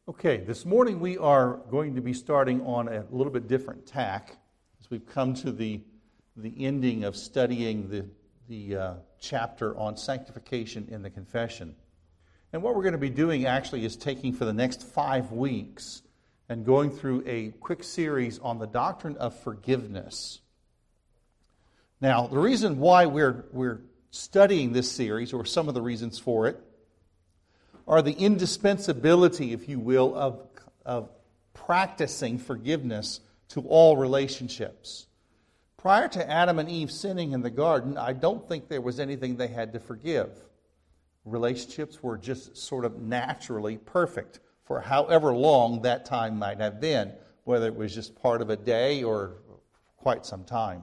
Okay, this morning we are going to be starting on a little bit different tack as we've come to the ending of studying the chapter on sanctification in the confession. And what we're going to be doing actually is taking for the next 5 weeks and going through a quick series on the doctrine of forgiveness. Now, the reason why we're studying this series, or some of the reasons for it, are the indispensability, if you will, of practicing forgiveness to all relationships. Prior to Adam and Eve sinning in the garden, I don't think there was anything they had to forgive. Relationships were just sort of naturally perfect for however long that time might have been, whether it was just part of a day or quite some time.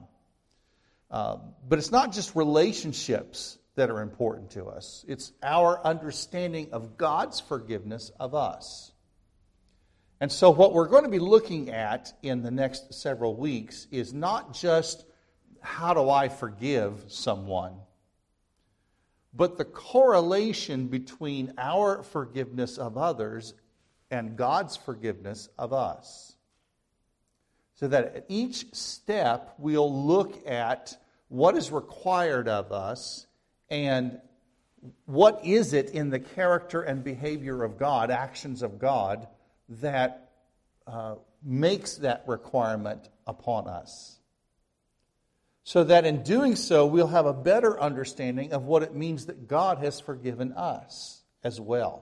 But it's not just relationships that are important to us. It's our understanding of God's forgiveness of us. And so what we're going to be looking at in the next several weeks is not just how do I forgive someone, but the correlation between our forgiveness of others and God's forgiveness of us. So that at each step we'll look at what is required of us and what is it in the character and behavior of God, actions of God, that makes that requirement upon us. So that in doing so, we'll have a better understanding of what it means that God has forgiven us as well.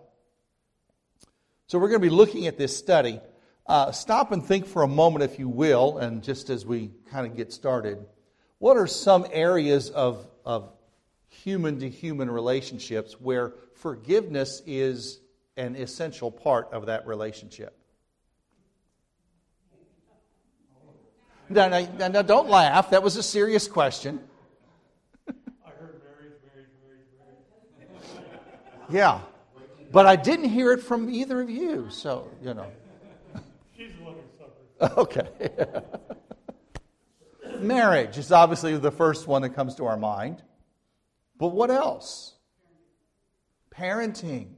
So we're going to be looking at this study. Stop and think for a moment, if you will, and just as we kind of get started, what are some areas of human-to-human relationships where forgiveness is an essential part of that relationship? Now, don't laugh. That was a serious question. I heard marriage. Yeah, but I didn't hear it from either of you, so, you know. She's the one who suffers. Okay. Marriage is obviously the first one that comes to our mind. But what else? Parenting.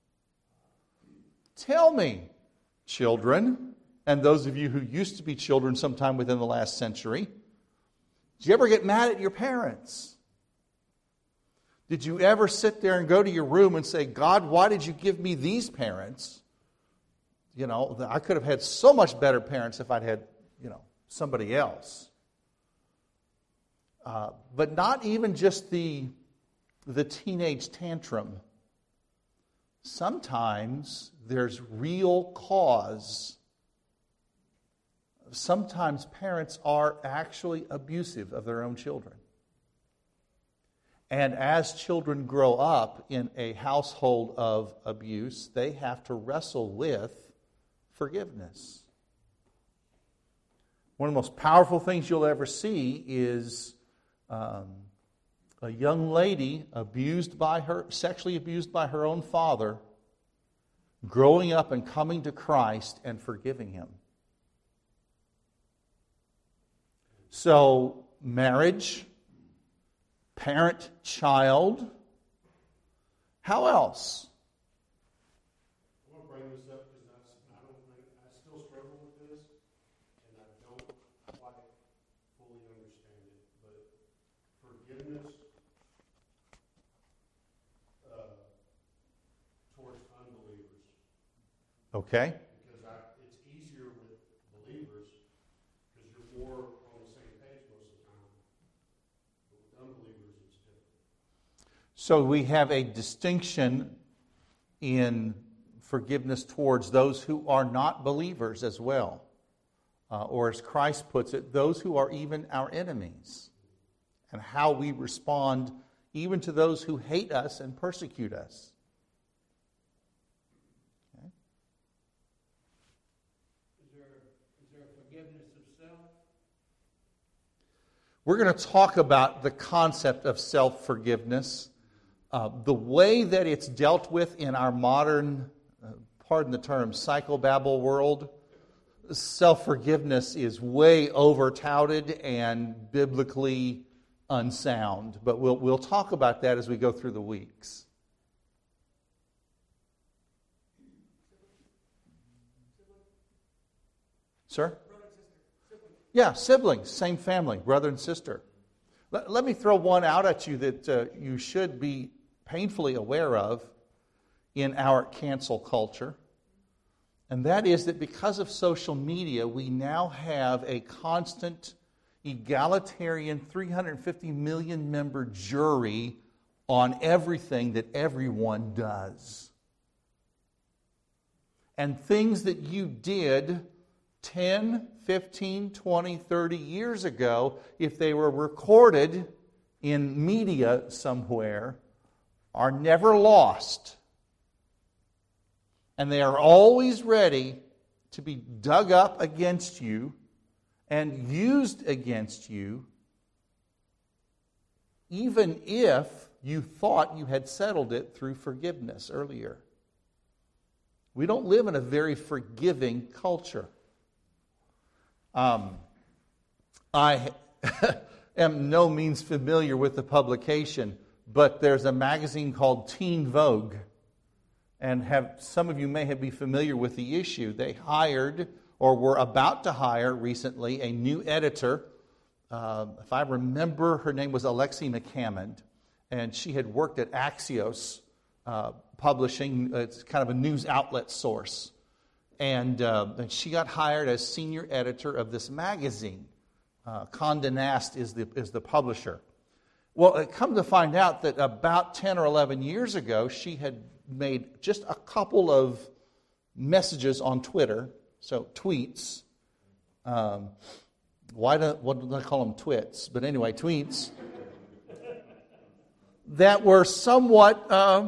Tell me, children, and those of you who used to be children sometime within the last century, did you ever get mad at your parents? Did you ever sit there and go to your room and say, God, why did you give me these parents? You know, I could have had so much better parents if I'd had, somebody else. But not even just the teenage tantrum. Sometimes there's real cause. Sometimes parents are actually abusive of their own children. And as children grow up in a household of abuse, they have to wrestle with forgiveness. One of the most powerful things you'll ever see is a young lady sexually abused by her own father, growing up and coming to Christ and forgiving him. So, marriage, parent-child, how else? I want to bring this up because I still struggle with this, and I don't quite fully understand it. But forgiveness towards unbelievers. Okay. Because it's easier with believers because you're more on the same page most of the time. But with unbelievers, it's different. So we have a distinction in forgiveness towards those who are not believers as well. Or as Christ puts it, those who are even our enemies. And how we respond even to those who hate us and persecute us. Okay. Is there forgiveness of self? We're going to talk about the concept of self-forgiveness. The way that it's dealt with in our modern, pardon the term, psychobabble world, self-forgiveness is way over-touted and biblically unsound. But we'll talk about that as we go through the weeks. Sir? Yeah, siblings, same family, brother and sister. Let me throw one out at you that you should be painfully aware of in our cancel culture. And that is that because of social media, we now have a constant, egalitarian, 350 million member jury on everything that everyone does. And things that you did 10, 15, 20, 30 years ago, if they were recorded in media somewhere, are never lost. And they are always ready to be dug up against you and used against you, even if you thought you had settled it through forgiveness earlier. We don't live in a very forgiving culture. I am no means familiar with the publication, but there's a magazine called Teen Vogue, and some of you may be familiar with the issue. They hired, or were about to hire recently, a new editor. If I remember, her name was Alexi McCammond, and she had worked at Axios Publishing. It's kind of a news outlet source. And she got hired as senior editor of this magazine. Condé Nast is the publisher. Well, it come to find out that about 10 or 11 years ago, she had made just a couple of messages on Twitter, so tweets. What do I call them? Twits. But anyway, tweets that were somewhat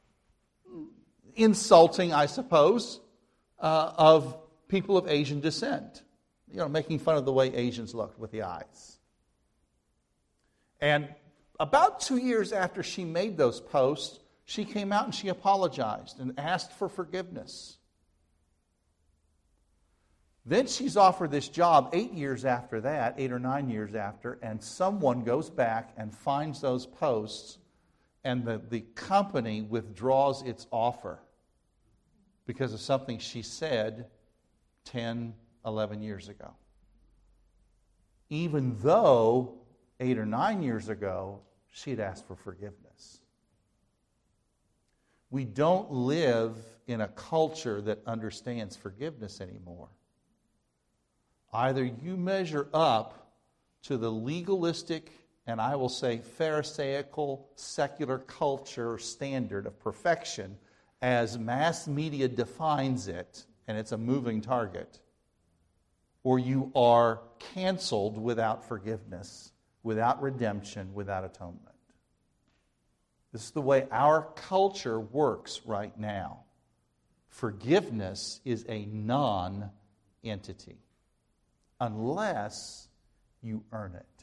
insulting, I suppose, of people of Asian descent. Making fun of the way Asians looked with the eyes. And about 2 years after she made those posts, she came out and she apologized and asked for forgiveness. Then she's offered this job 8 years after that, 8 or 9 years after, and someone goes back and finds those posts, and the company withdraws its offer because of something she said 10, 11 years ago. Even though 8 or 9 years ago, she had asked for forgiveness. We don't live in a culture that understands forgiveness anymore. Either you measure up to the legalistic, and I will say Pharisaical, secular culture standard of perfection as mass media defines it, and it's a moving target, or you are canceled without forgiveness, without redemption, without atonement. This is the way our culture works right now. Forgiveness is a non-entity unless you earn it.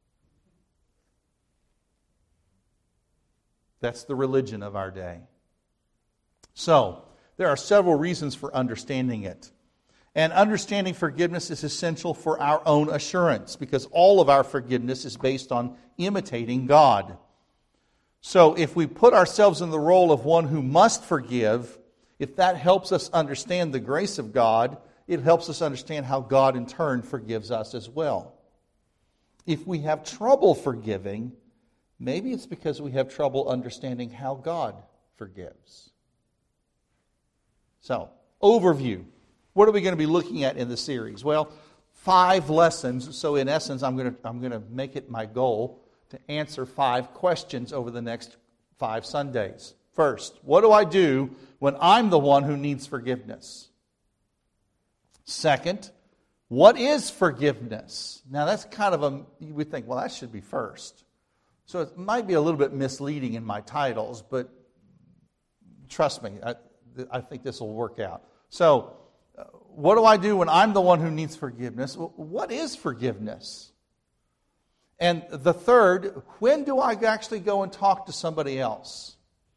That's the religion of our day. So, there are several reasons for understanding it. And understanding forgiveness is essential for our own assurance, because all of our forgiveness is based on imitating God. So if we put ourselves in the role of one who must forgive, if that helps us understand the grace of God, it helps us understand how God in turn forgives us as well. If we have trouble forgiving, maybe it's because we have trouble understanding how God forgives. So, overview. What are we going to be looking at in the series? Well, 5 lessons. So in essence, I'm going to make it my goal to answer 5 questions over the next 5 Sundays. First, what do I do when I'm the one who needs forgiveness? Second, what is forgiveness? Now that's kind of you would think, well, that should be first. So it might be a little bit misleading in my titles, but trust me, I think this will work out. So, what do I do when I'm the one who needs forgiveness? What is forgiveness? And the third, when do I actually go and talk to somebody else?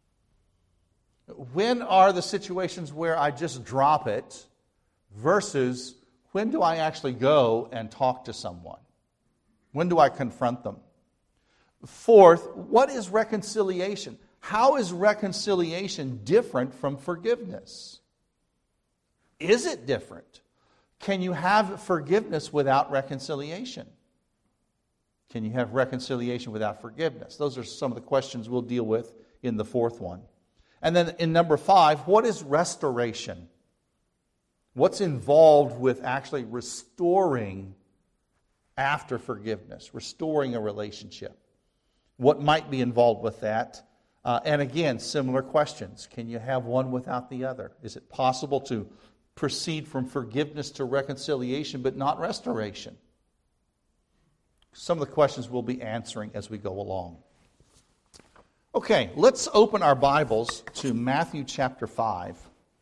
When are the situations where I just drop it versus when do I actually go and talk to someone? When do I confront them? Fourth, what is reconciliation? How is reconciliation different from forgiveness? Is it different? Can you have forgiveness without reconciliation? Can you have reconciliation without forgiveness? Those are some of the questions we'll deal with in the fourth one. And then in number 5, what is restoration? What's involved with actually restoring after forgiveness, restoring a relationship? What might be involved with that? And again, similar questions. Can you have one without the other? Is it possible to proceed from forgiveness to reconciliation but not restoration? Some of the questions we'll be answering as we go along. Okay, let's open our Bibles to Matthew chapter 5.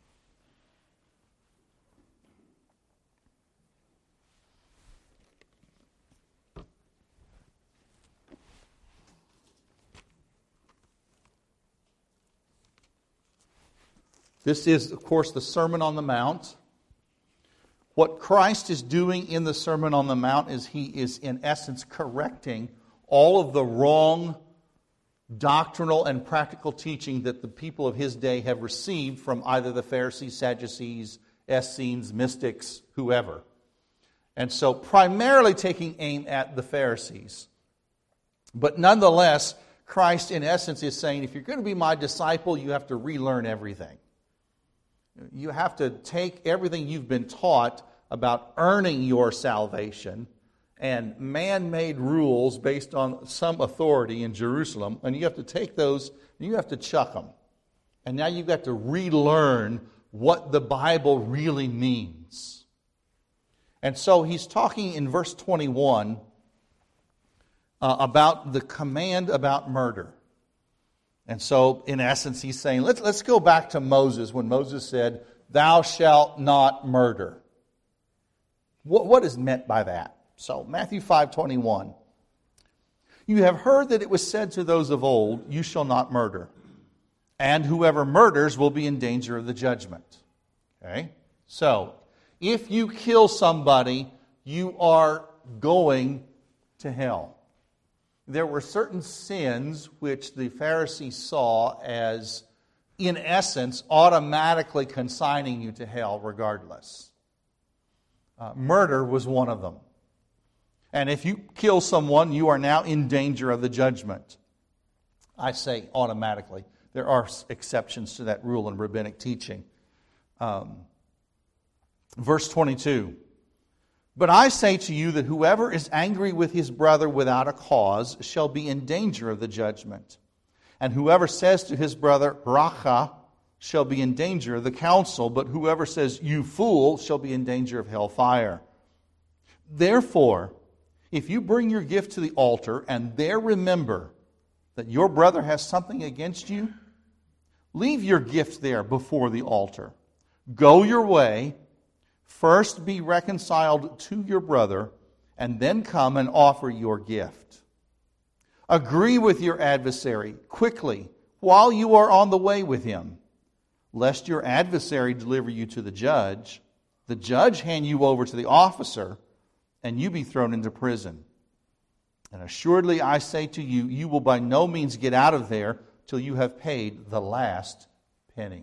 This is, of course, the Sermon on the Mount. What Christ is doing in the Sermon on the Mount is He is, in essence, correcting all of the wrong doctrinal and practical teaching that the people of His day have received from either the Pharisees, Sadducees, Essenes, mystics, whoever. And so primarily taking aim at the Pharisees. But nonetheless, Christ, in essence, is saying, if you're going to be my disciple, you have to relearn everything. You have to take everything you've been taught about earning your salvation and man-made rules based on some authority in Jerusalem, and you have to take those and you have to chuck them. And now you've got to relearn what the Bible really means. And so he's talking in verse 21 about the command about murder. And so, in essence, he's saying, let's go back to Moses when Moses said, "Thou shalt not murder." What is meant by that? So, Matthew 5:21. "You have heard that it was said to those of old, 'You shall not murder.' And whoever murders will be in danger of the judgment." Okay? So, if you kill somebody, you are going to hell. There were certain sins which the Pharisees saw as, in essence, automatically consigning you to hell regardless. Murder was one of them. And if you kill someone, you are now in danger of the judgment. I say automatically. There are exceptions to that rule in rabbinic teaching. Verse 22. "But I say to you that whoever is angry with his brother without a cause shall be in danger of the judgment. And whoever says to his brother, 'Racha,' shall be in danger of the council. But whoever says, 'You fool,' shall be in danger of hellfire. Therefore, if you bring your gift to the altar and there remember that your brother has something against you, leave your gift there before the altar. Go your way. First be reconciled to your brother, and then come and offer your gift. Agree with your adversary quickly while you are on the way with him, lest your adversary deliver you to the judge hand you over to the officer, and you be thrown into prison. And assuredly I say to you, you will by no means get out of there till you have paid the last penny."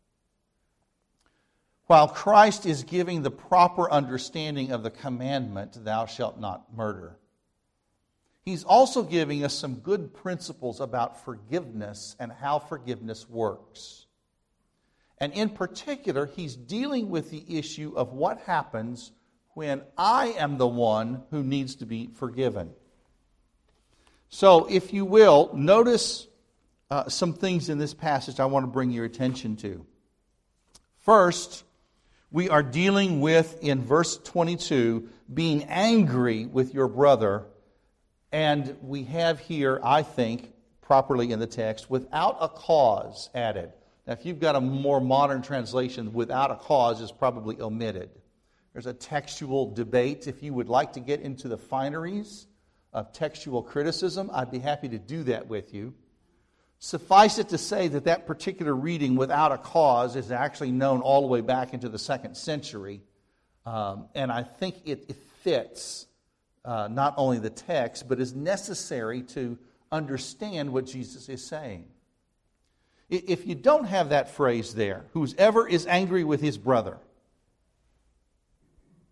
While Christ is giving the proper understanding of the commandment, "Thou shalt not murder," He's also giving us some good principles about forgiveness and how forgiveness works. And in particular, He's dealing with the issue of what happens when I am the one who needs to be forgiven. So, if you will, notice some things in this passage I want to bring your attention to. First, we are dealing with, in verse 22, being angry with your brother. And we have here, I think, properly in the text, without a cause added. Now, if you've got a more modern translation, without a cause is probably omitted. There's a textual debate. If you would like to get into the fineries of textual criticism, I'd be happy to do that with you. Suffice it to say that that particular reading, without a cause, is actually known all the way back into the 2nd century. And I think it fits not only the text, but is necessary to understand what Jesus is saying. If you don't have that phrase there, "whoever is angry with his brother,"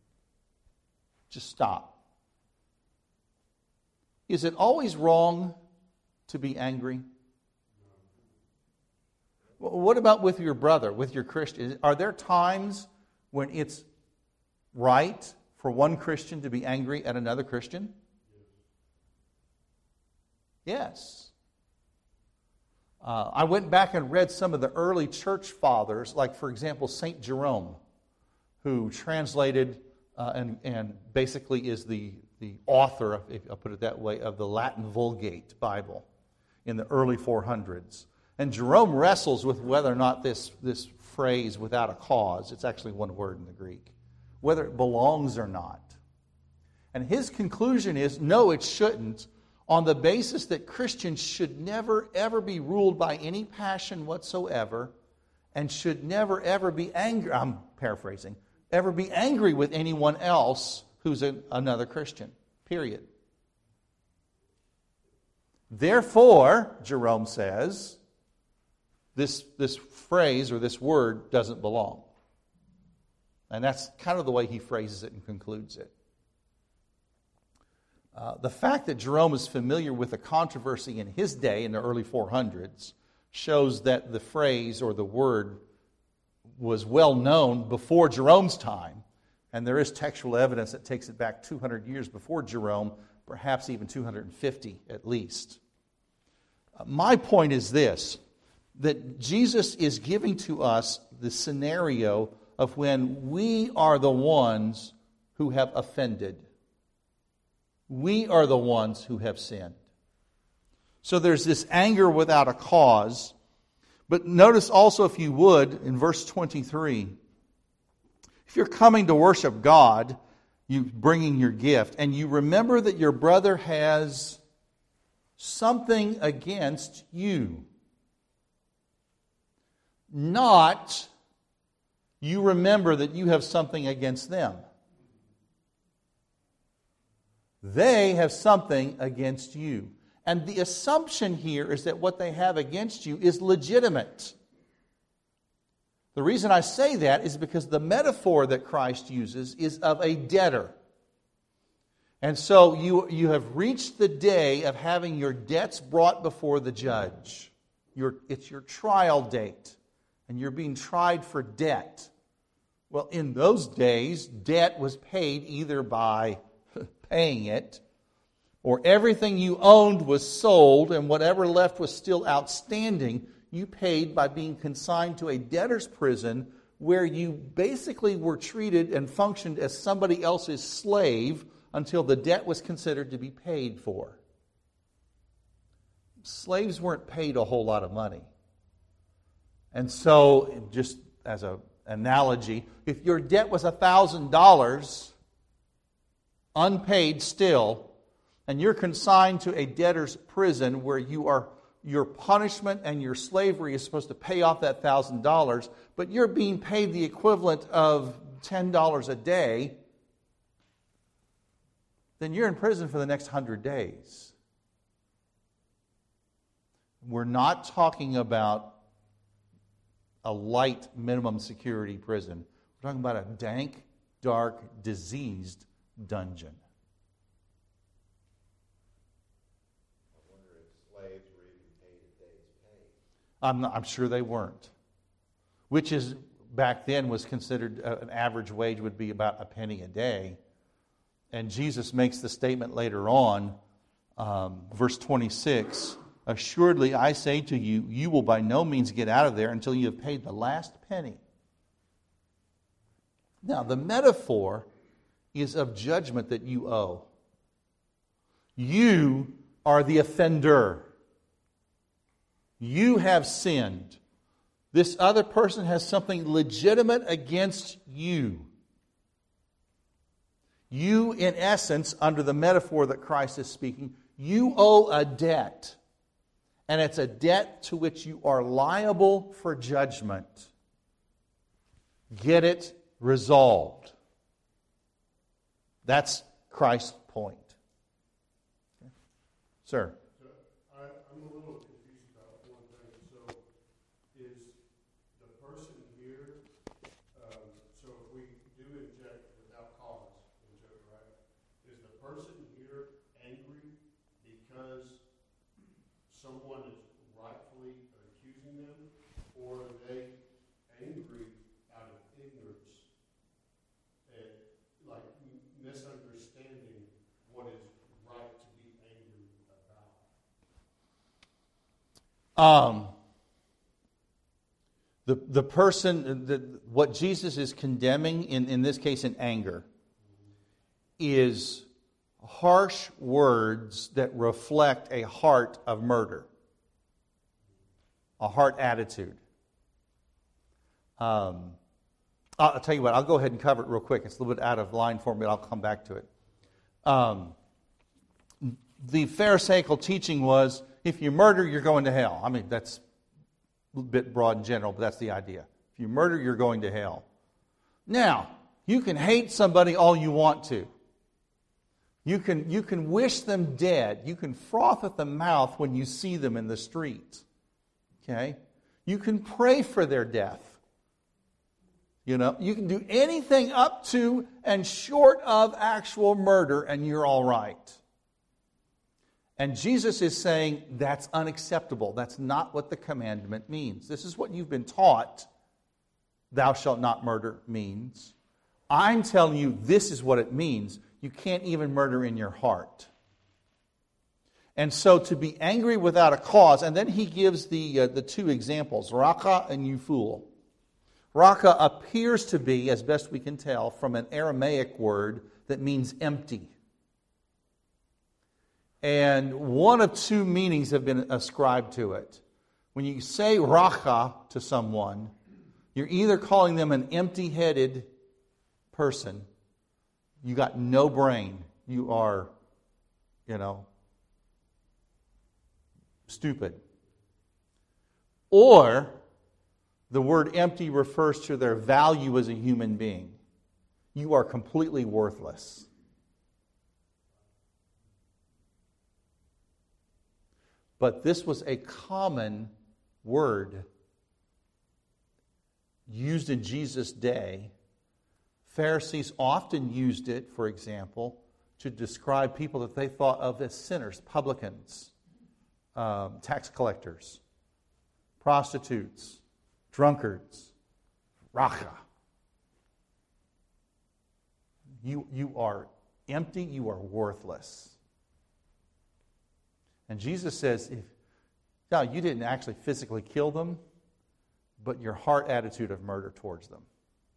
Just stop. Is it always wrong to be angry? What about with your brother, with your Christian? Are there times when it's right for one Christian to be angry at another Christian? Yes. I went back and read some of the early church fathers, like, for example, St. Jerome, who translated and basically is the author, if I'll put it that way, of the Latin Vulgate Bible in the early 400s. And Jerome wrestles with whether or not this phrase, without a cause, it's actually one word in the Greek, whether it belongs or not. And his conclusion is, no, it shouldn't, on the basis that Christians should never, ever be ruled by any passion whatsoever, and should never, ever be angry, I'm paraphrasing, ever be angry with anyone else who's another Christian, period. Therefore, Jerome says, this phrase or this word doesn't belong. And that's kind of the way he phrases it and concludes it. The fact that Jerome is familiar with the controversy in his day, in the early 400s, shows that the phrase or the word was well known before Jerome's time. And there is textual evidence that takes it back 200 years before Jerome, perhaps even 250 at least. My point is this, that Jesus is giving to us the scenario of when we are the ones who have offended. We are the ones who have sinned. So there's this anger without a cause. But notice also, if you would, in verse 23, if you're coming to worship God, you bringing your gift, and you remember that your brother has something against you, not you remember that you have something against them. They have something against you. And the assumption here is that what they have against you is legitimate. The reason I say that is because the metaphor that Christ uses is of a debtor. And so you have reached the day of having your debts brought before the judge. It's your trial date. And you're being tried for debt. Well, in those days, debt was paid either by paying it, or everything you owned was sold, and whatever left was still outstanding, you paid by being consigned to a debtor's prison where you basically were treated and functioned as somebody else's slave until the debt was considered to be paid for. Slaves weren't paid a whole lot of money. And so, just as an analogy, if your debt was $1,000, unpaid still, and you're consigned to a debtor's prison where your punishment and your slavery is supposed to pay off that $1,000, but you're being paid the equivalent of $10 a day, then you're in prison for the next 100 days. We're not talking about a light minimum security prison. We're talking about a dank, dark, diseased dungeon. I wonder if slaves were even paid a day's pay. I'm sure they weren't. Which is, back then, was considered an average wage would be about a penny a day. And Jesus makes the statement later on, verse 26, "Assuredly I say to you, you will by no means get out of there until you have paid the last penny." Now, the metaphor is of judgment that you owe. You are the offender. You have sinned. This other person has something legitimate against you. You, in essence, under the metaphor that Christ is speaking, you owe a debt. And it's a debt to which you are liable for judgment. Get it resolved. That's Christ's point. Okay. Sir? I'm a little confused about one thing. So is the person here, so if we do inject without cause into it, right? someone is rightfully accusing them, or are they angry out of ignorance, and like misunderstanding what is right to be angry about? The person, what Jesus is condemning in this case in anger, is harsh words that reflect a heart of murder, a heart attitude. I'll tell you what, I'll go ahead and cover it real quick. It's a little bit out of line for me, but I'll come back to it. The Pharisaical teaching was, if you murder, you're going to hell. I mean, that's a bit broad in general, but that's the idea. If you murder, you're going to hell. Now, you can hate somebody all you want to. You can wish them dead. You can froth at the mouth when you see them in the street. Okay? You can pray for their death. You know, you can do anything up to and short of actual murder, and you're all right. And Jesus is saying that's unacceptable. That's not what the commandment means. This is what you've been taught, thou shalt not murder, means. I'm telling you this is what it means. You can't even murder in your heart. And so to be angry without a cause, and then he gives the two examples, raka and you fool. Raka appears to be, as best we can tell, from an Aramaic word that means empty. And one of two meanings have been ascribed to it. When you say raka to someone, you're either calling them an empty-headed person, you got no brain, you are, stupid. Or the word empty refers to their value as a human being. You are completely worthless. But this was a common word used in Jesus' day. Pharisees often used it, for example, to describe people that they thought of as sinners, publicans, tax collectors, prostitutes, drunkards, raka. You are empty, you are worthless. And Jesus says, now you didn't actually physically kill them, but your heart attitude of murder towards them.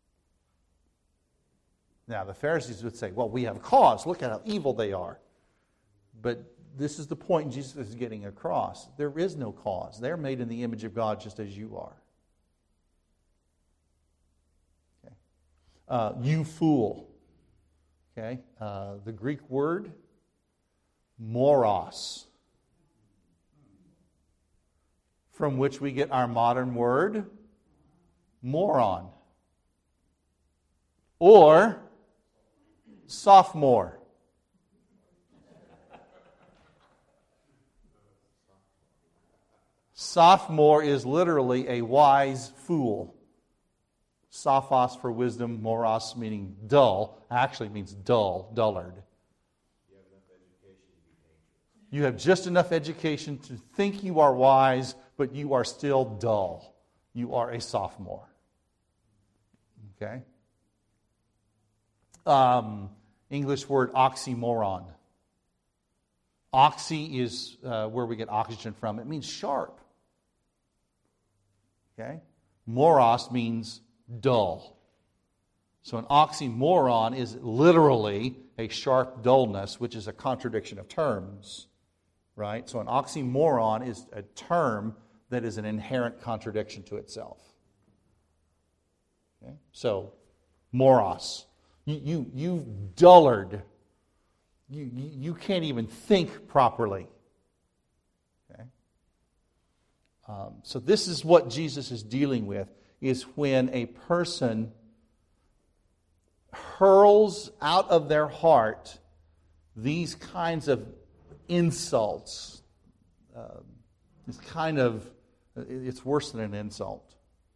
Now the Pharisees would say, well, we have cause. Look at how evil they are. But this is the point Jesus is getting across. There is no cause. They're made in the image of God just as you are. Okay. You fool. Okay. The Greek word, moros, from which we get our modern word, moron. Or sophomore. Sophomore is literally a wise fool. Sophos for wisdom, moros meaning dull, actually means dull, dullard. You have just enough education to think you are wise, but you are still dull. You are a sophomore. Okay? English word oxymoron. Oxy is where we get oxygen from. It means sharp. Okay? Moros means dull. So an oxymoron is literally a sharp dullness, which is a contradiction of terms. Right? So an oxymoron is a term that is an inherent contradiction to itself. Okay? So, moros. You dullard. You can't even think properly. Okay? So this is what Jesus is dealing with, is when a person hurls out of their heart these kinds of insults. It's worse than an insult.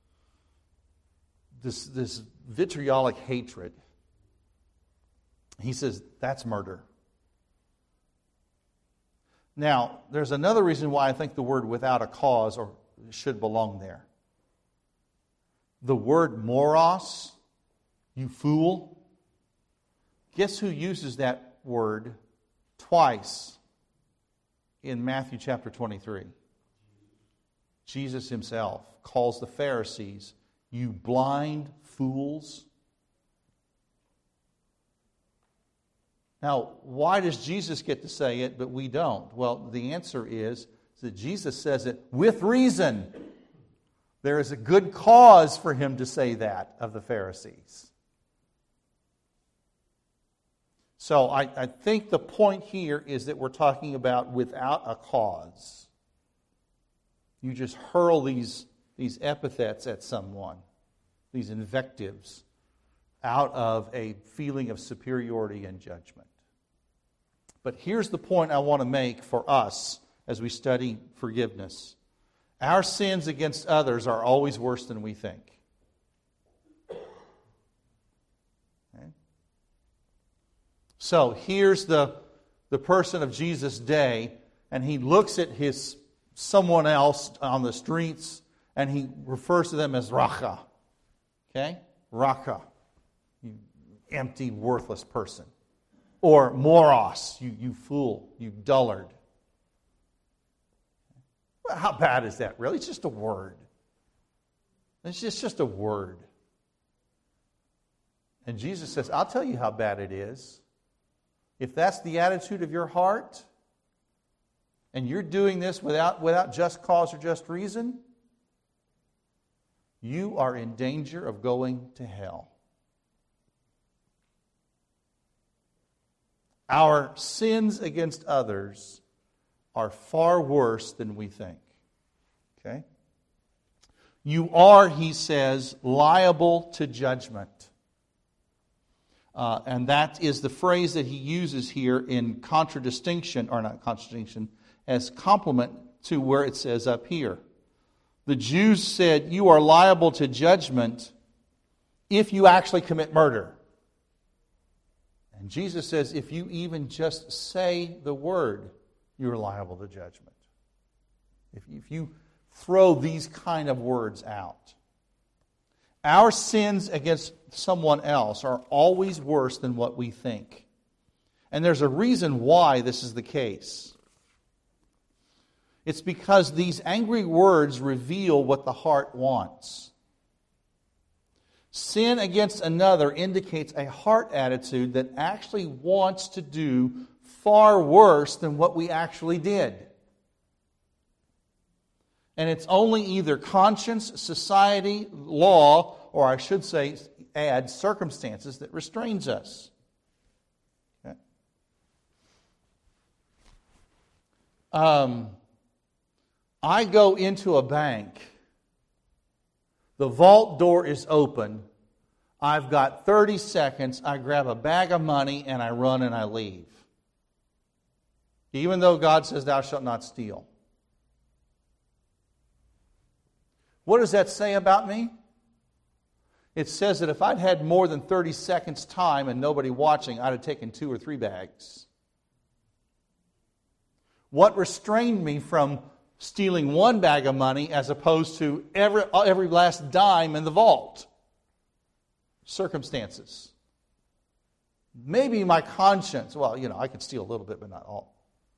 This vitriolic hatred. He says, that's murder. Now, there's another reason why I think the word without a cause or should belong there. The word moros, you fool, guess who uses that word twice in Matthew chapter 23? Jesus himself calls the Pharisees, you blind fools. Now, why does Jesus get to say it, but we don't? Well, the answer is that Jesus says it with reason. There is a good cause for him to say that of the Pharisees. So I think the point here is that we're talking about without a cause. You just hurl these epithets at someone, these invectives, out of a feeling of superiority and judgment. But here's the point I want to make for us as we study forgiveness. Our sins against others are always worse than we think. Okay? So here's the person of Jesus' day, and he looks at someone else on the streets, and he refers to them as Racha. Okay? Racha. You empty, worthless person. Or moros, you fool, you dullard. Well, how bad is that, really? It's just a word. It's just a word. And Jesus says, I'll tell you how bad it is. If that's the attitude of your heart, and you're doing this without just cause or just reason, you are in danger of going to hell. Our sins against others are far worse than we think. Okay? You are, he says, liable to judgment. And that is the phrase that he uses here in contradistinction, or not contradistinction, as complement to where it says up here. The Jews said, you are liable to judgment if you actually commit murder. And Jesus says, if you even just say the word, you're liable to judgment. If you throw these kind of words out. Our sins against someone else are always worse than what we think. And there's a reason why this is the case. It's because these angry words reveal what the heart wants. Sin against another indicates a heart attitude that actually wants to do far worse than what we actually did. And it's only either conscience, society, law, or I should say, add circumstances that restrains us. Okay. I go into a bank. The vault door is open. I've got 30 seconds. I grab a bag of money and I run and I leave. Even though God says, thou shalt not steal. What does that say about me? It says that if I'd had more than 30 seconds time and nobody watching, I'd have taken 2 or 3 bags. What restrained me from stealing 1 bag of money as opposed to every last dime in the vault? Circumstances. Maybe my conscience. Well, I could steal a little bit, but not all.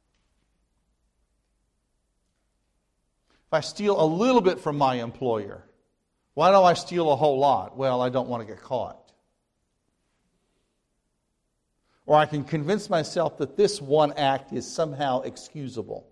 If I steal a little bit from my employer, why don't I steal a whole lot? Well, I don't want to get caught. Or I can convince myself that this one act is somehow excusable.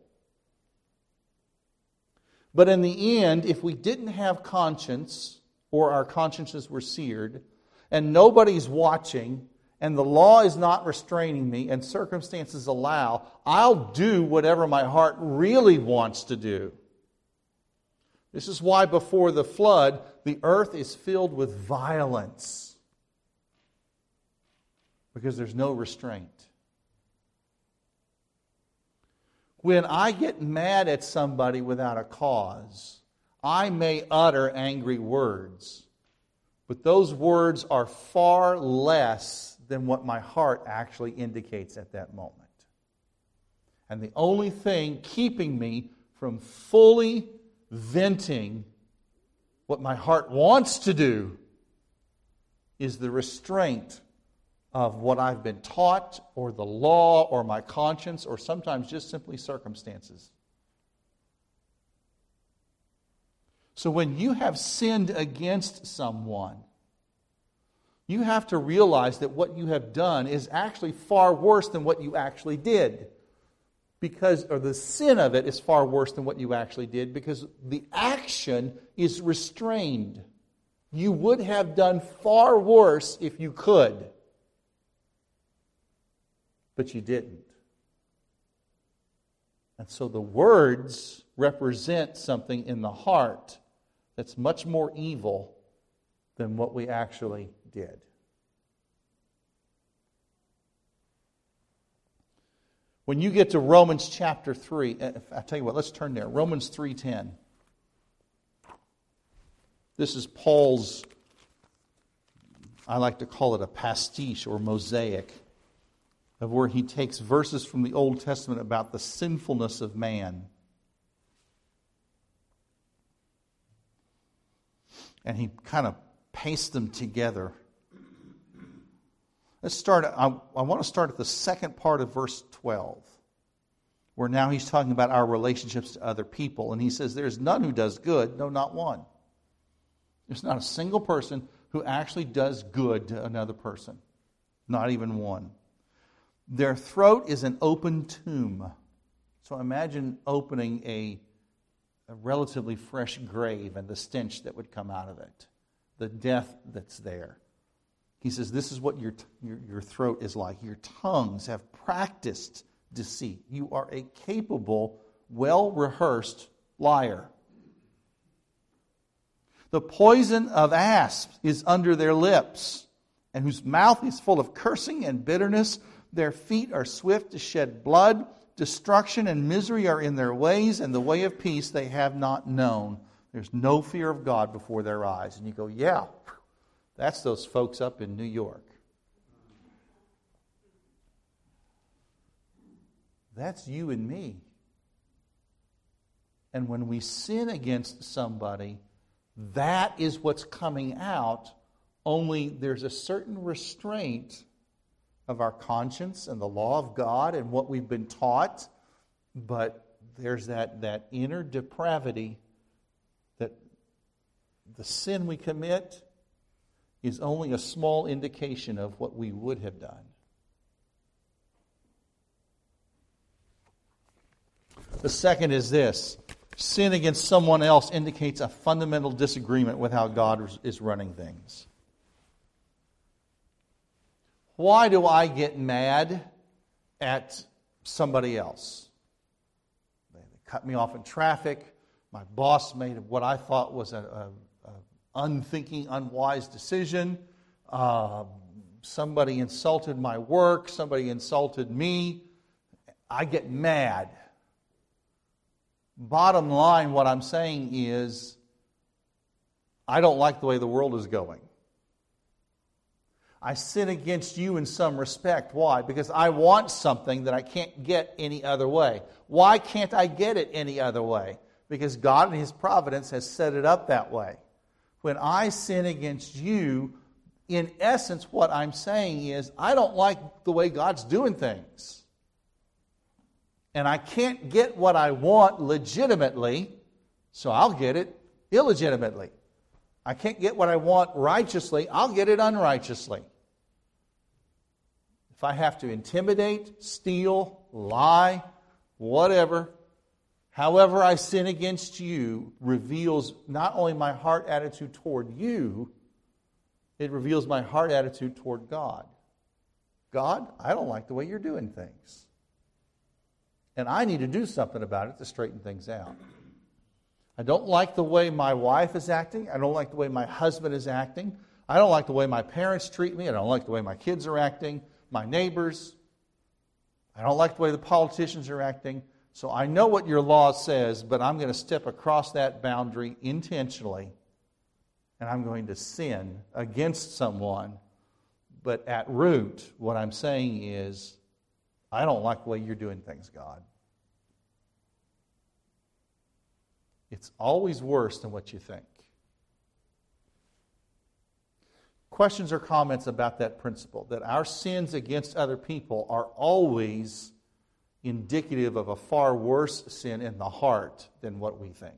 But in the end, if we didn't have conscience, or our consciences were seared, and nobody's watching, and the law is not restraining me, and circumstances allow, I'll do whatever my heart really wants to do. This is why before the flood, the earth is filled with violence. Because there's no restraint. When I get mad at somebody without a cause, I may utter angry words. But those words are far less than what my heart actually indicates at that moment. And the only thing keeping me from fully venting what my heart wants to do is the restraint of what I've been taught, or the law, or my conscience, or sometimes just simply circumstances. So when you have sinned against someone, you have to realize that what you have done is actually far worse than what you actually did. Or the sin of it is far worse than what you actually did, because the action is restrained. You would have done far worse if you could, but you didn't. And so the words represent something in the heart that's much more evil than what we actually did. When you get to Romans chapter 3, I'll tell you what, let's turn there. Romans 3:10. This is Paul's, I like to call it a pastiche or mosaic, of where he takes verses from the Old Testament about the sinfulness of man. And he kind of pastes them together. Let's start. I want to start at the second part of verse 12, where now he's talking about our relationships to other people. And he says, "There's none who does good, no, not one." There's not a single person who actually does good to another person. Not even one. Their throat is an open tomb. So imagine opening a relatively fresh grave and the stench that would come out of it. The death that's there. He says, this is what your throat is like. Your tongues have practiced deceit. You are a capable, well-rehearsed liar. The poison of asps is under their lips, and whose mouth is full of cursing and bitterness. Their feet are swift to shed blood. Destruction and misery are in their ways, and the way of peace they have not known. There's no fear of God before their eyes. And you go, yeah, that's those folks up in New York. That's you and me. And when we sin against somebody, that is what's coming out, only there's a certain restraint of our conscience and the law of God and what we've been taught, but there's that inner depravity that the sin we commit is only a small indication of what we would have done. The second is this. Sin against someone else indicates a fundamental disagreement with how God is running things. Why do I get mad at somebody else? They cut me off in traffic. My boss made what I thought was an unthinking, unwise decision. Somebody insulted my work. Somebody insulted me. I get mad. Bottom line, what I'm saying is, I don't like the way the world is going. I sin against you in some respect. Why? Because I want something that I can't get any other way. Why can't I get it any other way? Because God in His providence has set it up that way. When I sin against you, in essence, what I'm saying is, I don't like the way God's doing things. And I can't get what I want legitimately, so I'll get it illegitimately. I can't get what I want righteously, I'll get it unrighteously. If I have to intimidate, steal, lie, whatever, however I sin against you reveals not only my heart attitude toward you, it reveals my heart attitude toward God. God, I don't like the way you're doing things. And I need to do something about it to straighten things out. I don't like the way my wife is acting. I don't like the way my husband is acting. I don't like the way my parents treat me. I don't like the way my kids are acting, my neighbors. I don't like the way the politicians are acting. So I know what your law says, but I'm going to step across that boundary intentionally, and I'm going to sin against someone. But at root, what I'm saying is, I don't like the way you're doing things, God. It's always worse than what you think. Questions or comments about that principle, that our sins against other people are always indicative of a far worse sin in the heart than what we think?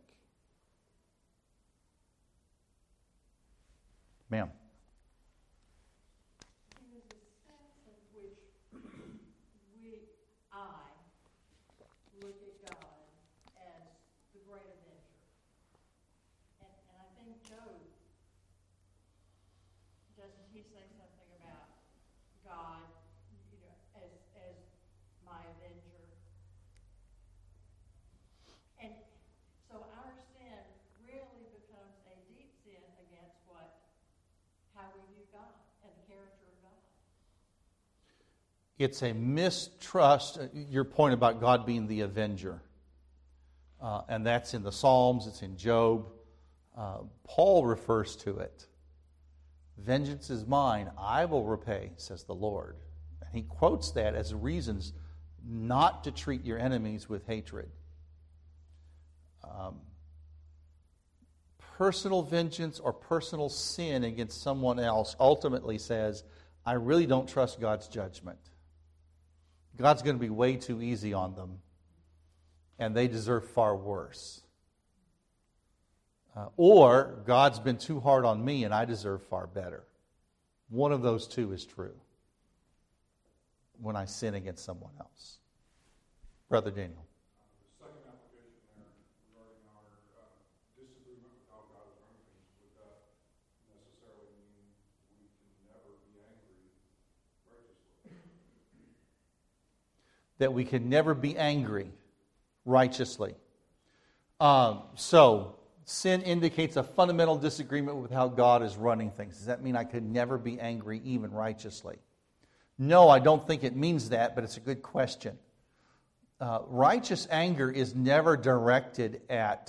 Ma'am. There is a sense in which I look at God as the great avenger. And I think Job, doesn't he say something about God, as my avenger? And so our sin really becomes a deep sin against how we view God and the character of God. It's a mistrust, your point about God being the avenger. And that's in the Psalms, it's in Job. Paul refers to it. Vengeance is mine, I will repay, says the Lord. And he quotes that as reasons not to treat your enemies with hatred. Personal vengeance or personal sin against someone else ultimately says, I really don't trust God's judgment. God's going to be way too easy on them, and they deserve far worse. Or God's been too hard on me and I deserve far better. One of those two is true when I sin against someone else. Brother Daniel. The second application there regarding our disagreement with how God is running things, would that necessarily mean we can never be angry righteously? That we can never be angry righteously. So, sin indicates a fundamental disagreement with how God is running things. Does that mean I could never be angry even righteously? No, I don't think it means that, but it's a good question. Righteous anger is never directed at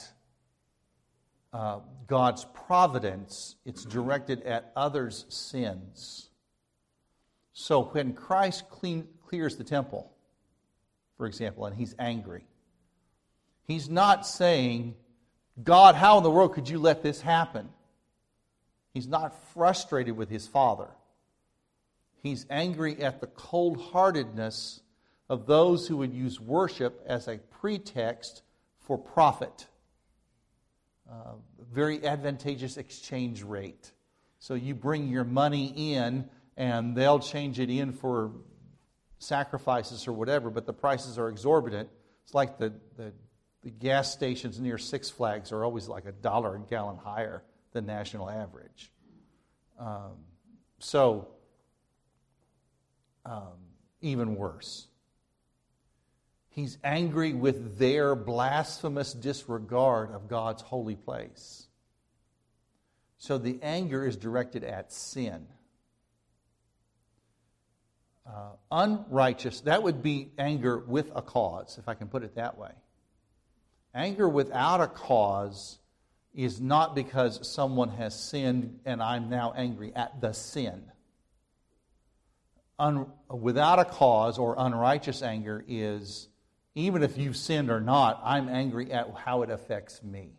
God's providence. It's directed at others' sins. So when Christ clears the temple, for example, and he's angry, he's not saying, God, how in the world could you let this happen? He's not frustrated with his Father. He's angry at the cold-heartedness of those who would use worship as a pretext for profit. Very advantageous exchange rate. So you bring your money in and they'll change it in for sacrifices or whatever, but the prices are exorbitant. It's like the gas stations near Six Flags are always like $1 a gallon higher than national average. Even worse. He's angry with their blasphemous disregard of God's holy place. So the anger is directed at sin. Unrighteous, that would be anger with a cause, if I can put it that way. Anger without a cause is not because someone has sinned and I'm now angry at the sin. Without a cause or unrighteous anger is, even if you've sinned or not, I'm angry at how it affects me.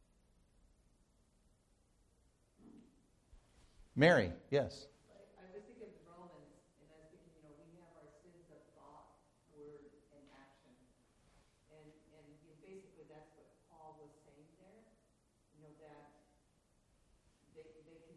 Mary, yes. I was thinking of Romans, and I was thinking, we have our sins of thought, word, and action. And basically that's what Paul was saying there, that they can be,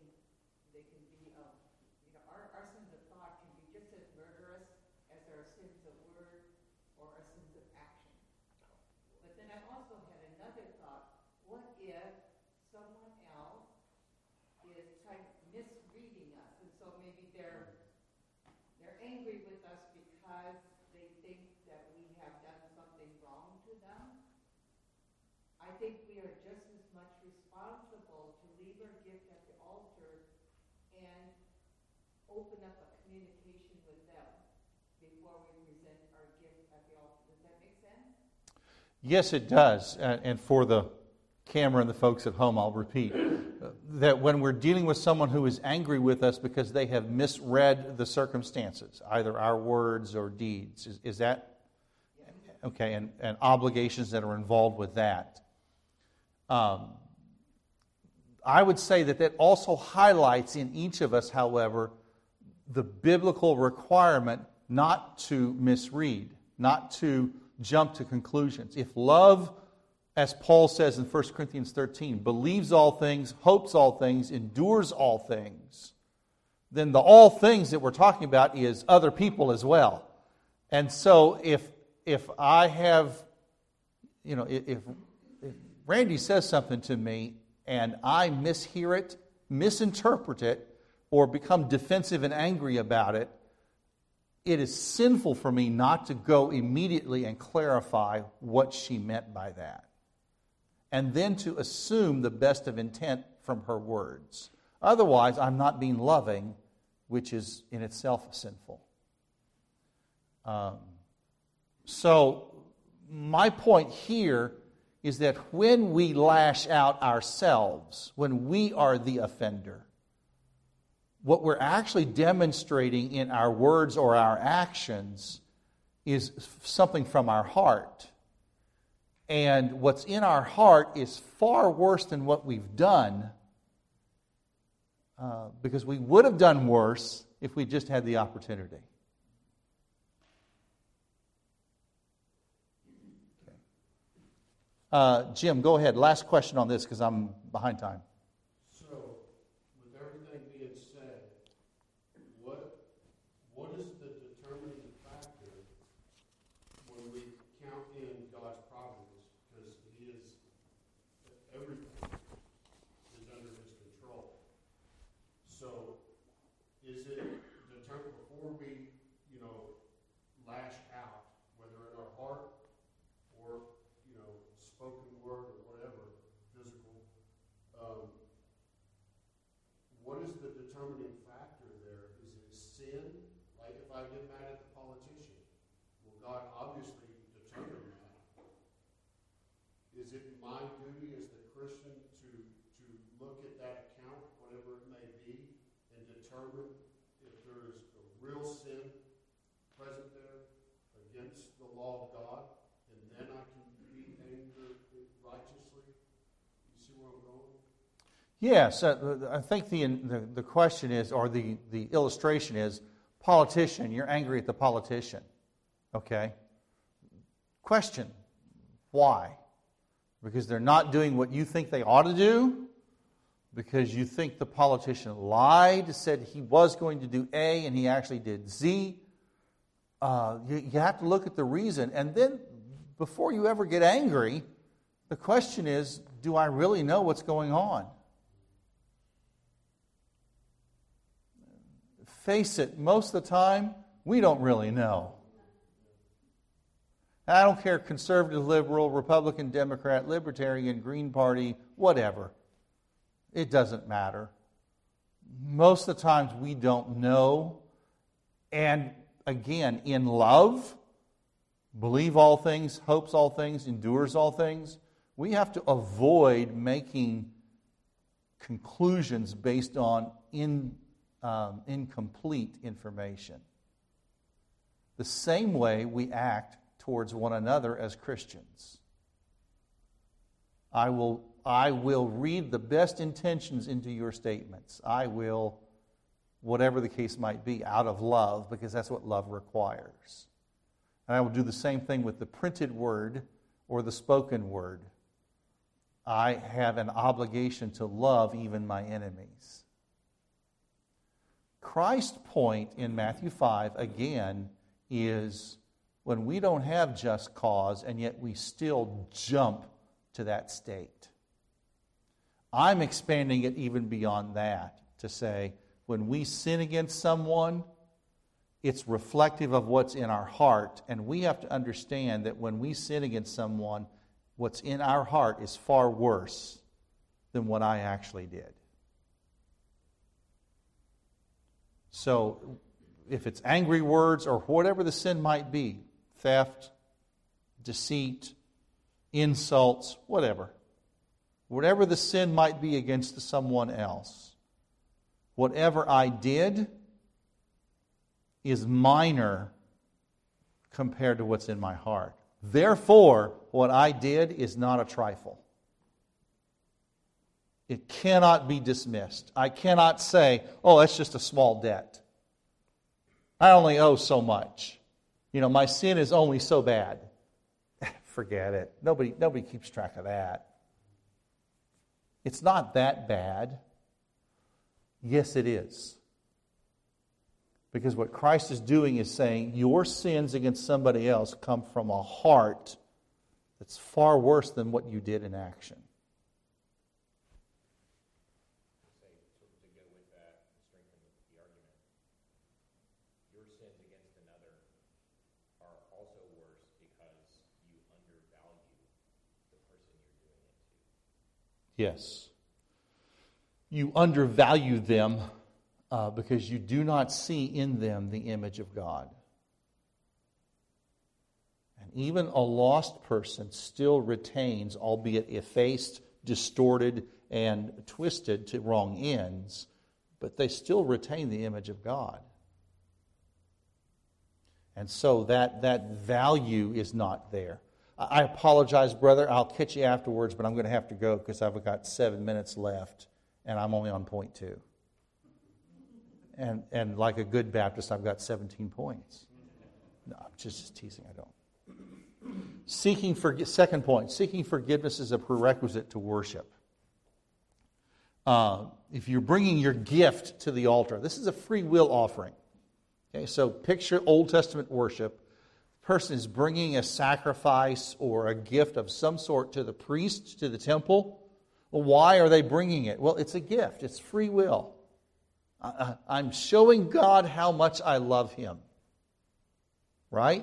our sins of thought can be just as murderous as our sins of word or our sins of action. But then I also had another thought, what if someone else is kind of misreading us, and so maybe they're angry with us because they think that we have done something wrong to them? I think we are just as much responsible to leave our gift at the altar and open up a communication with them before we present our gift at the altar. Does that make sense? Yes, it does. And for the camera and the folks at home, I'll repeat that when we're dealing with someone who is angry with us because they have misread the circumstances, either our words or deeds, is that okay? And obligations that are involved with that. I would say that also highlights in each of us, however, the biblical requirement not to misread, not to jump to conclusions. If love, as Paul says in 1 Corinthians 13, believes all things, hopes all things, endures all things, then the all things that we're talking about is other people as well. And so if I have, if Randy says something to me and I mishear it, misinterpret it, or become defensive and angry about it, it is sinful for me not to go immediately and clarify what she meant by that. And then to assume the best of intent from her words. Otherwise, I'm not being loving, which is in itself sinful. So, my point here is that when we lash out ourselves, when we are the offender, what we're actually demonstrating in our words or our actions is something from our heart. And what's in our heart is far worse than what we've done, because we would have done worse if we just had the opportunity. Jim, go ahead. Last question on this because I'm behind time. So, with everything being said, what is the determining factor when we count in God's providence? Because He is, everything is under His control. So, is it determined before we, lash out, whether in our heart or, spoken word or whatever, physical, what is the determining factor there? Is it sin? Like if I get mad at the politician, well, God obviously determined that. Is it my duty as the Christian to look at that account, whatever it may be, and determine if there is a real sin present there against the law of God, and then I can be angry righteously? You see where I'm going? Yes, I think the question is, or the illustration is, politician, you're angry at the politician. Okay? Question, why? Because they're not doing what you think they ought to do? Because you think the politician lied, said he was going to do A and he actually did Z? You have to look at the reason. And then, before you ever get angry, the question is, do I really know what's going on? Face it, most of the time, we don't really know. I don't care, conservative, liberal, Republican, Democrat, Libertarian, Green Party, whatever. It doesn't matter. Most of the times we don't know. And again, in love, believe all things, hopes all things, endures all things, we have to avoid making conclusions based on incomplete information. The same way we act towards one another as Christians. I will read the best intentions into your statements. I will, whatever the case might be, out of love, because that's what love requires. And I will do the same thing with the printed word or the spoken word. I have an obligation to love even my enemies. Christ's point in Matthew 5, again, is when we don't have just cause and yet we still jump to that state. I'm expanding it even beyond that to say when we sin against someone, it's reflective of what's in our heart, and we have to understand that when we sin against someone, what's in our heart is far worse than what I actually did. So, if it's angry words or whatever the sin might be, theft, deceit, insults, whatever the sin might be against someone else, whatever I did is minor compared to what's in my heart. Therefore, what I did is not a trifle. It cannot be dismissed. I cannot say, oh, that's just a small debt. I only owe so much. My sin is only so bad. Forget it. Nobody keeps track of that. It's not that bad. Yes, it is. Because what Christ is doing is saying your sins against somebody else come from a heart that's far worse than what you did in action. To go with that, strengthen the argument, your sins against another are also worse because you undervalue the person you're doing it to. Yes. You undervalue them because you do not see in them the image of God. And even a lost person still retains, albeit effaced, distorted, and twisted to wrong ends, but they still retain the image of God. And so that value is not there. I apologize, brother. I'll catch you afterwards, but I'm going to have to go because I've got 7 minutes left, and I'm only on point 2. And like a good Baptist, I've got 17 points. No, I'm just teasing. I don't. Second point, seeking forgiveness is a prerequisite to worship. If you're bringing your gift to the altar, this is a free will offering. Okay, so picture Old Testament worship. The person is bringing a sacrifice or a gift of some sort to the priest, to the temple. Well, why are they bringing it? Well, it's a gift. It's free will. I'm showing God how much I love Him. Right?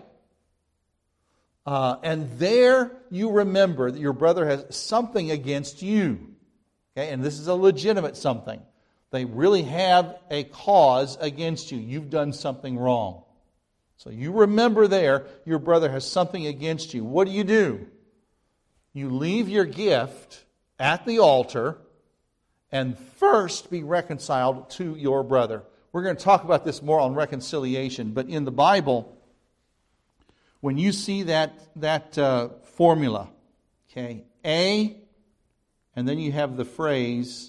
And there you remember that your brother has something against you. Okay, and this is a legitimate something. They really have a cause against you. You've done something wrong. So you remember there, your brother has something against you. What do? You leave your gift at the altar and first be reconciled to your brother. We're going to talk about this more on reconciliation, but in the Bible, when you see that formula, okay, A, and then you have the phrase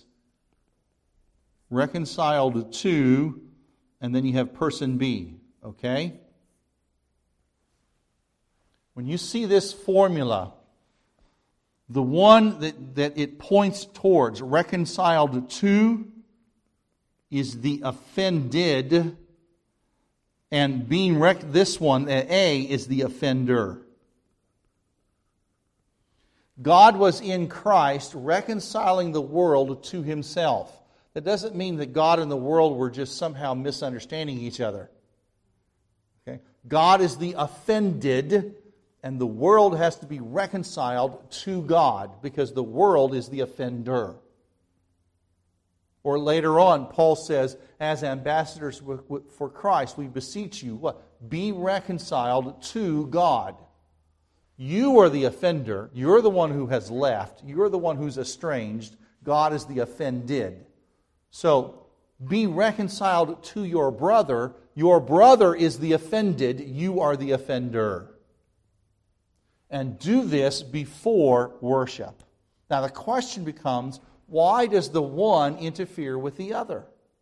reconciled to, and then you have person B, okay? When you see this formula, the one that it points towards, reconciled to, is the offended, and this one, A, is the offender. God was in Christ reconciling the world to Himself. That doesn't mean that God and the world were just somehow misunderstanding each other. Okay? God is the offended, and the world has to be reconciled to God because the world is the offender. Or later on, Paul says, as ambassadors for Christ, we beseech you, what? Be reconciled to God. You are the offender. You're the one who has left. You're the one who's estranged. God is the offended. So, be reconciled to your brother. Your brother is the offended. You are the offender. And do this before worship. Now the question becomes, why does the one interfere with the other?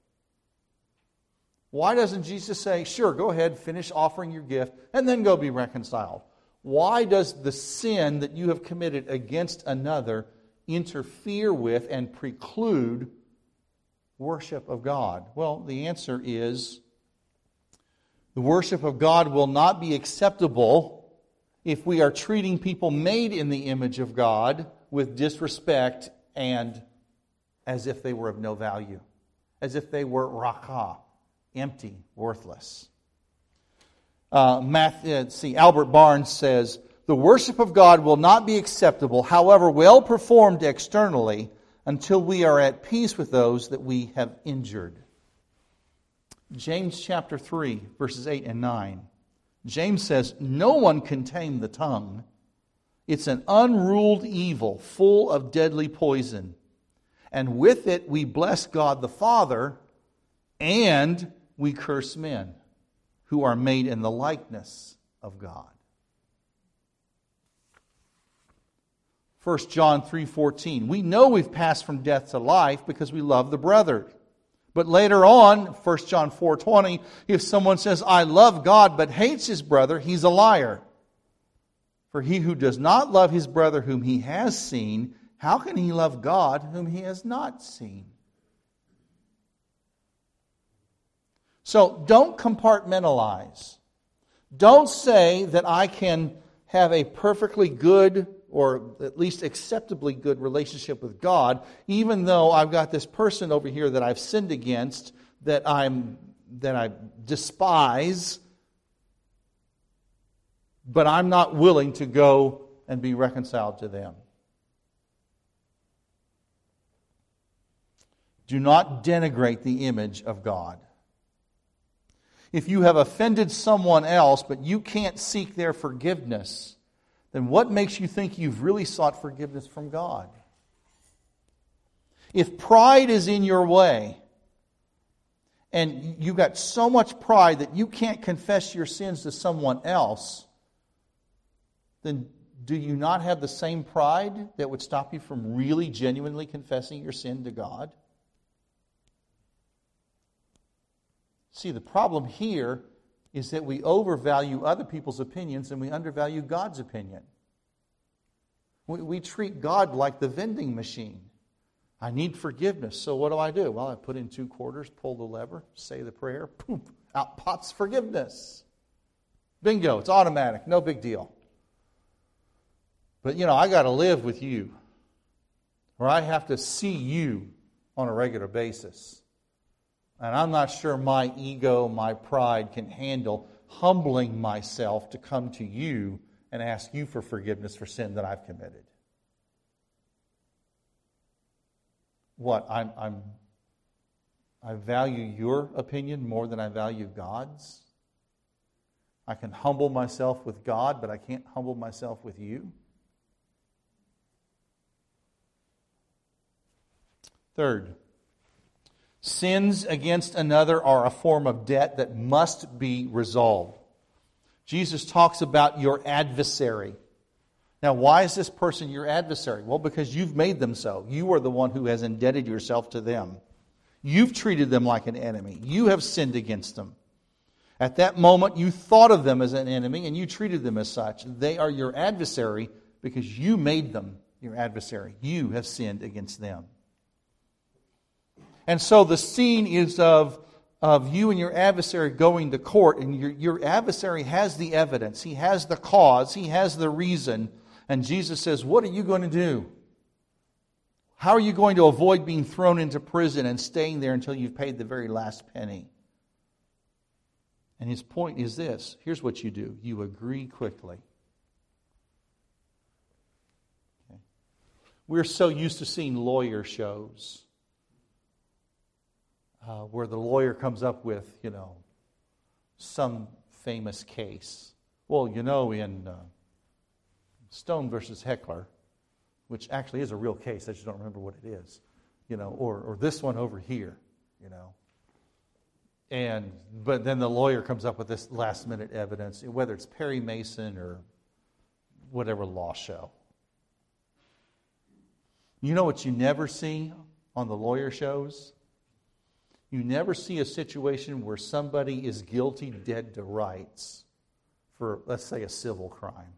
Why doesn't Jesus say, sure, go ahead, finish offering your gift, and then go be reconciled? Why does the sin that you have committed against another interfere with and preclude worship of God? Well, the answer is the worship of God will not be acceptable if we are treating people made in the image of God with disrespect and as if they were of no value, as if they were raka, empty, worthless. Albert Barnes says, the worship of God will not be acceptable, however well performed externally, until we are at peace with those that we have injured. James chapter 3, verses 8 and 9. James says, no one can tame the tongue. It's an unruled evil, full of deadly poison. And with it we bless God the Father, and we curse men who are made in the likeness of God. 1 John 3:14. We know we've passed from death to life because we love the brother. But later on, 1 John 4:20, if someone says, I love God but hates his brother, he's a liar. For he who does not love his brother whom he has seen, how can he love God whom he has not seen? So don't compartmentalize. Don't say that I can have a perfectly good or at least acceptably good relationship with God, even though I've got this person over here that I've sinned against, that I despise, but I'm not willing to go and be reconciled to them. Do not denigrate the image of God. If you have offended someone else, but you can't seek their forgiveness, then what makes you think you've really sought forgiveness from God? If pride is in your way, and you've got so much pride that you can't confess your sins to someone else, then do you not have the same pride that would stop you from really genuinely confessing your sin to God? See, the problem here is that we overvalue other people's opinions and we undervalue God's opinion. We treat God like the vending machine. I need forgiveness, so what do? Well, I put in 2 quarters, pull the lever, say the prayer, poof, out pops forgiveness. Bingo, it's automatic, no big deal. But I got to live with you, or I have to see you on a regular basis. And I'm not sure my ego, my pride can handle humbling myself to come to you and ask you for forgiveness for sin that I've committed. What? I value your opinion more than I value God's? I can humble myself with God, but I can't humble myself with you? Third, sins against another are a form of debt that must be resolved. Jesus talks about your adversary. Now, why is this person your adversary? Well, because you've made them so. You are the one who has indebted yourself to them. You've treated them like an enemy. You have sinned against them. At that moment, you thought of them as an enemy and you treated them as such. They are your adversary because you made them your adversary. You have sinned against them. And so the scene is of you and your adversary going to court, and your adversary has the evidence, he has the cause, he has the reason, and Jesus says, what are you going to do? How are you going to avoid being thrown into prison and staying there until you've paid the very last penny? And his point is this. Here's what you do. You agree quickly. Okay. We're so used to seeing lawyer shows where the lawyer comes up with, some famous case. Well, in Stone versus Heckler, which actually is a real case, I just don't remember what it is, or this one over here, But then the lawyer comes up with this last-minute evidence, whether it's Perry Mason or whatever law show. You know what you never see on the lawyer shows? You never see a situation where somebody is guilty, dead to rights for, let's say, a civil crime.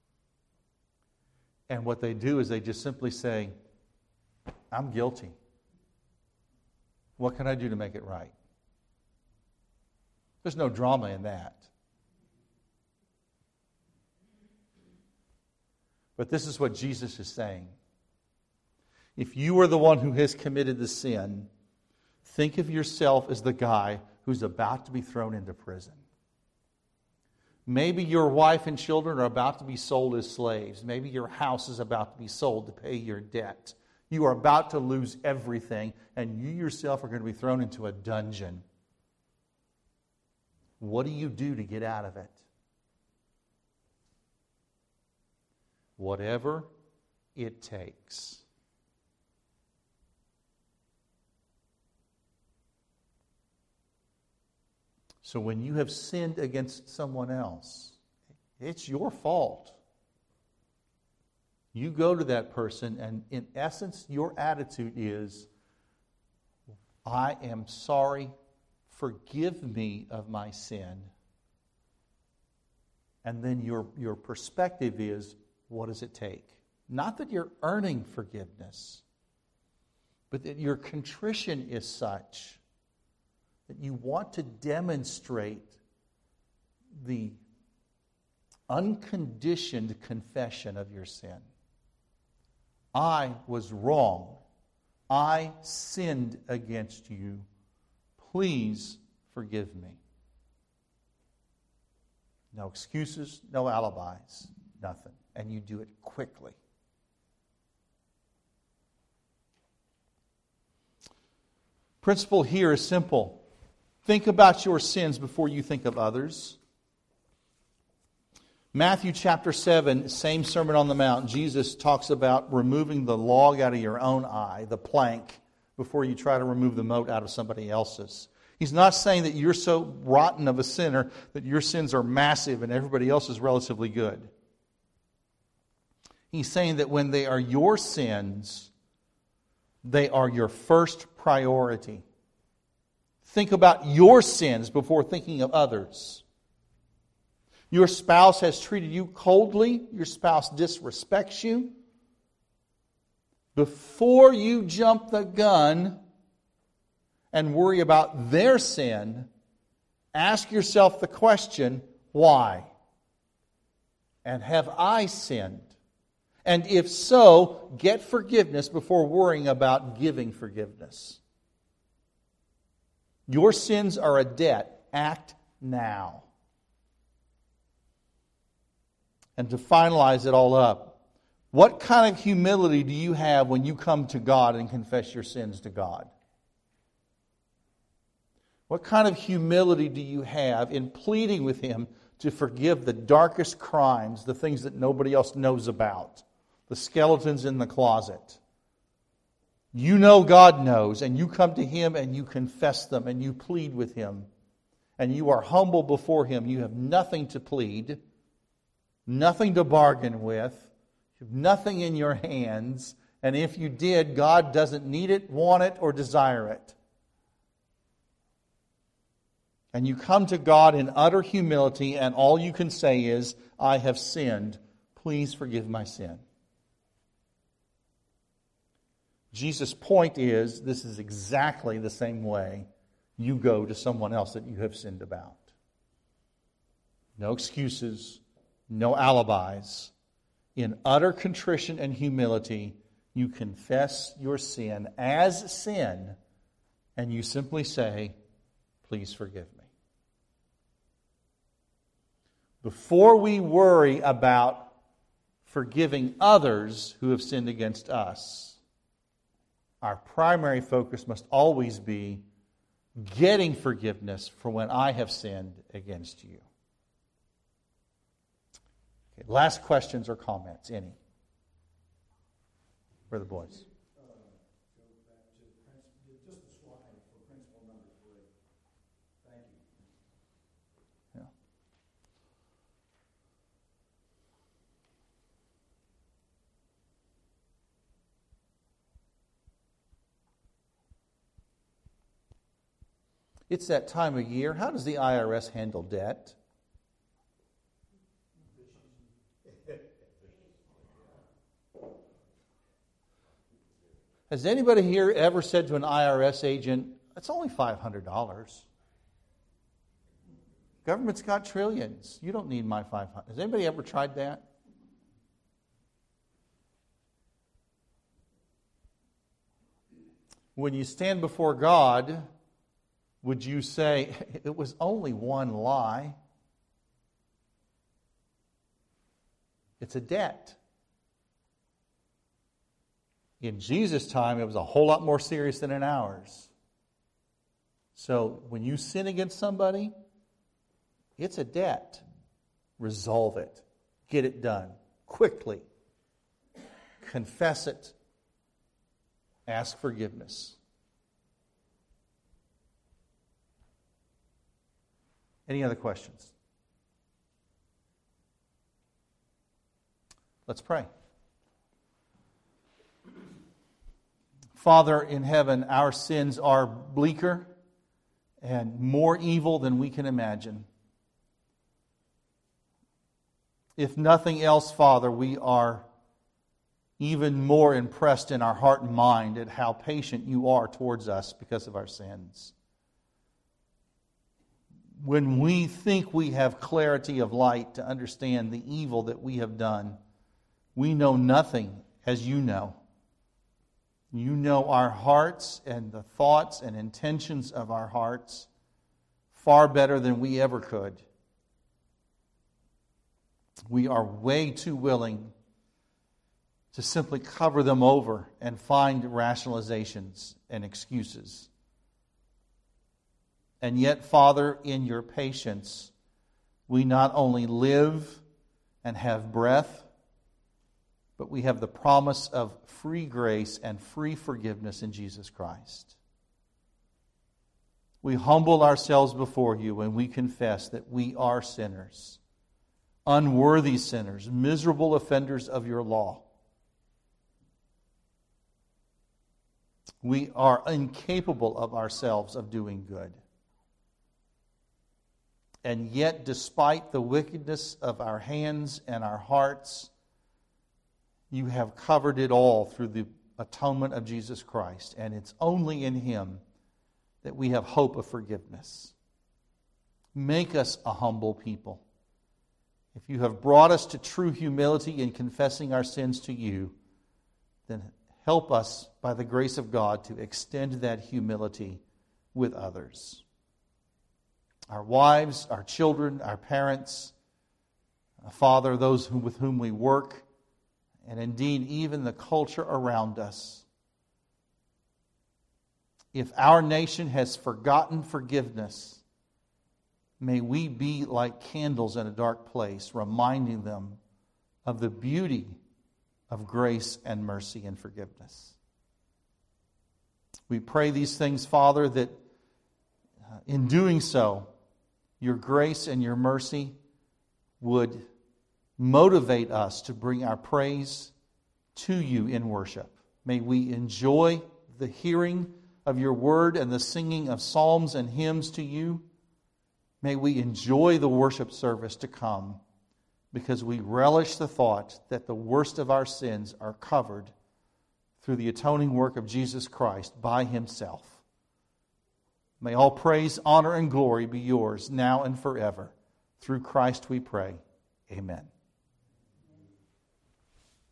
And what they do is they just simply say, I'm guilty. What can I do to make it right? There's no drama in that. But this is what Jesus is saying. If you are the one who has committed the sin, think of yourself as the guy who's about to be thrown into prison. Maybe your wife and children are about to be sold as slaves. Maybe your house is about to be sold to pay your debt. You are about to lose everything, and you yourself are going to be thrown into a dungeon. What do you do to get out of it? Whatever it takes. So when you have sinned against someone else, it's your fault. You go to that person, and in essence, your attitude is, I am sorry, forgive me of my sin. And then your perspective is, what does it take? Not that you're earning forgiveness, but that your contrition is such that you want to demonstrate the unconditioned confession of your sin. I was wrong. I sinned against you. Please forgive me. No excuses, no alibis, nothing. And you do it quickly. Principle here is simple. Think about your sins before you think of others. Matthew chapter 7, same Sermon on the Mount, Jesus talks about removing the log out of your own eye, the plank, before you try to remove the mote out of somebody else's. He's not saying that you're so rotten of a sinner that your sins are massive and everybody else is relatively good. He's saying that when they are your sins, they are your first priority. Think about your sins before thinking of others. Your spouse has treated you coldly. Your spouse disrespects you. Before you jump the gun and worry about their sin, ask yourself the question, why? And have I sinned? And if so, get forgiveness before worrying about giving forgiveness. Your sins are a debt. Act now. And to finalize it all up, what kind of humility do you have when you come to God and confess your sins to God? What kind of humility do you have in pleading with Him to forgive the darkest crimes, the things that nobody else knows about, the skeletons in the closet? You know God knows, and you come to Him and you confess them and you plead with Him. And you are humble before Him. You have nothing to plead, nothing to bargain with, you have nothing in your hands. And if you did, God doesn't need it, want it, or desire it. And you come to God in utter humility, and all you can say is, I have sinned. Please forgive my sin. Jesus' point is, this is exactly the same way you go to someone else that you have sinned about. No excuses, no alibis. In utter contrition and humility, you confess your sin as sin, and you simply say, please forgive me. Before we worry about forgiving others who have sinned against us, our primary focus must always be getting forgiveness for when I have sinned against you. Okay, last questions or comments, any? For the boys. Just a slide for principle number 3. Thank you. Yeah. It's that time of year. How does the IRS handle debt? Has anybody here ever said to an IRS agent, it's only $500? Government's got trillions. You don't need my $500. Has anybody ever tried that? When you stand before God, would you say, it was only one lie? It's a debt. In Jesus' time, it was a whole lot more serious than in ours. So when you sin against somebody, it's a debt. Resolve it. Get it done quickly. Confess it. Ask forgiveness. Any other questions? Let's pray. Father in heaven, our sins are bleaker and more evil than we can imagine. If nothing else, Father, we are even more impressed in our heart and mind at how patient you are towards us because of our sins. When we think we have clarity of light to understand the evil that we have done, we know nothing as you know. You know our hearts and the thoughts and intentions of our hearts far better than we ever could. We are way too willing to simply cover them over and find rationalizations and excuses. And yet, Father, in your patience, we not only live and have breath, but we have the promise of free grace and free forgiveness in Jesus Christ. We humble ourselves before you and we confess that we are sinners, unworthy sinners, miserable offenders of your law. We are incapable of ourselves of doing good. And yet, despite the wickedness of our hands and our hearts, you have covered it all through the atonement of Jesus Christ. And it's only in Him that we have hope of forgiveness. Make us a humble people. If you have brought us to true humility in confessing our sins to you, then help us, by the grace of God, to extend that humility with others. Our wives, our children, our parents, Father, those with whom we work, and indeed even the culture around us. If our nation has forgotten forgiveness, may we be like candles in a dark place, reminding them of the beauty of grace and mercy and forgiveness. We pray these things, Father, that in doing so, your grace and your mercy would motivate us to bring our praise to you in worship. May we enjoy the hearing of your word and the singing of psalms and hymns to you. May we enjoy the worship service to come, because we relish the thought that the worst of our sins are covered through the atoning work of Jesus Christ by Himself. May all praise, honor, and glory be yours now and forever. Through Christ we pray. Amen.